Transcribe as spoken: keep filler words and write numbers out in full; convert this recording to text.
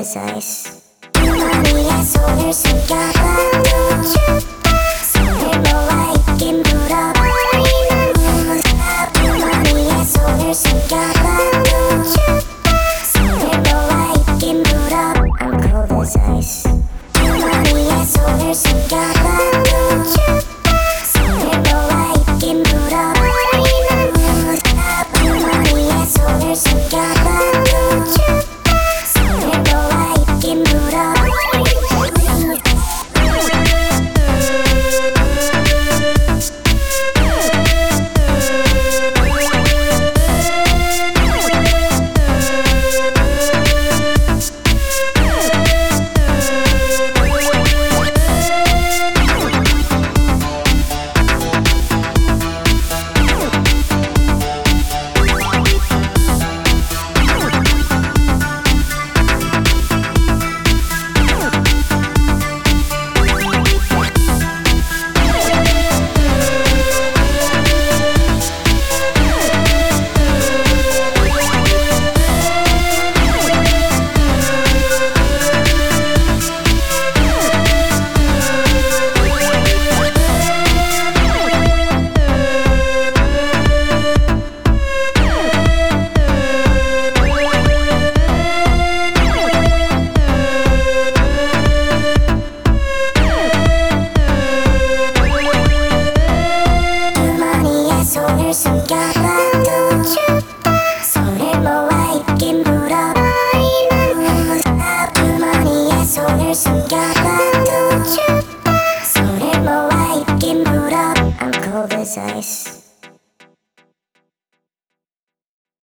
as ice. 주머니에 손을 숨겨봐도 춥다. 손을 모아 있긴 물어버리는 무섭다. 주머니에 손을 숨겨봐도 춥다. 손을 모아 있긴 물어 I'm cold as ice. 주머니에 손을 숨겨봐도 춥다. 손을 모아 있긴 물어버리는 무섭다. 주머니에 손을 숨겨봐도 춥다. 손을 모아 있긴 물어 손을 숨겨봐도 춥다. 손을 모아 있긴 물어버리는 무섭다. 주머니에 손을 숨겨봐도 춥다. 손을 모아 있긴 물어 I'm cold as ice.